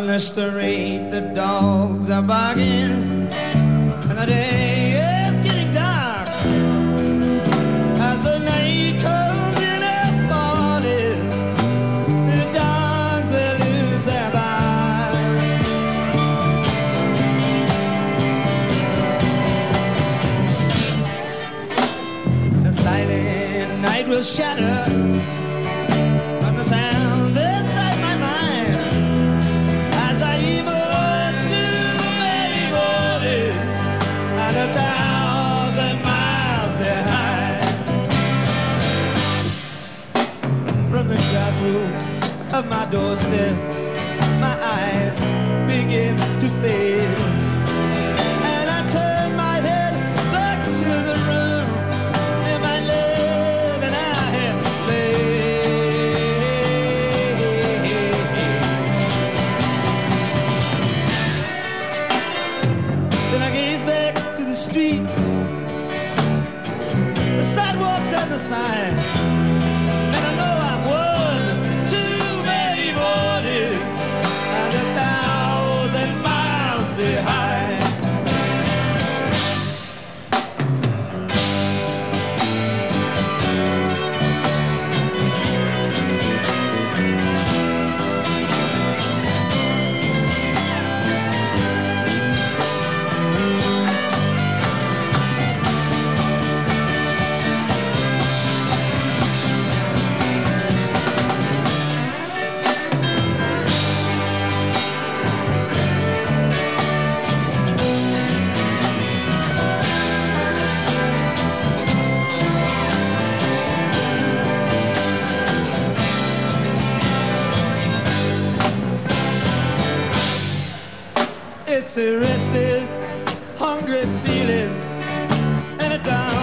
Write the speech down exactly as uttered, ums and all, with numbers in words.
the street, the dogs are barking, and the day is getting dark. As the night comes in and falling, the dogs will lose their bark. The silent night will shatter on the sounds inside my mind. As I emerge too many borders and a thousand miles behind. From the grassroots of my doorstep, my eyes begin to fade, and I turn my head back to the room in my live and I had laid. Then I gaze back to the streets, the sidewalks and the sign, and I know I'm one too many borders and a thousand miles behind. It's a restless, hungry feeling, and a down